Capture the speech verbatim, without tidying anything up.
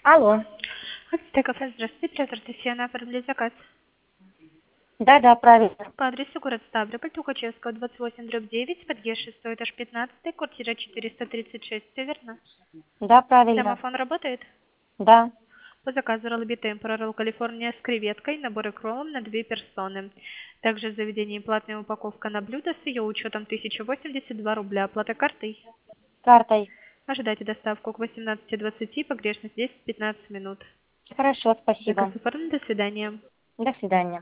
Алло. Акция кафе, здравствуйте, Татьяна, оформили заказ. Да, да, правильно. По адресу город Ставрополь, Тухачевского, двадцать восемь, дробь девять, подъезд шестой, этаж пятнадцатый, квартира четыреста тридцать шесть, все верно? Да, правильно. Домофон работает? Да. По заказу роллби темпора, ролл Калифорния с креветкой, набор икролом на две персоны. Также в заведении платная упаковка на блюдо с ее учетом тысяча восемьдесят два рубля, оплата картой. Картой. Ожидайте доставку к восемнадцати двадцати, погрешность десять-пятнадцать минут. Хорошо, Заказ спасибо. оформлен, до свидания. До свидания.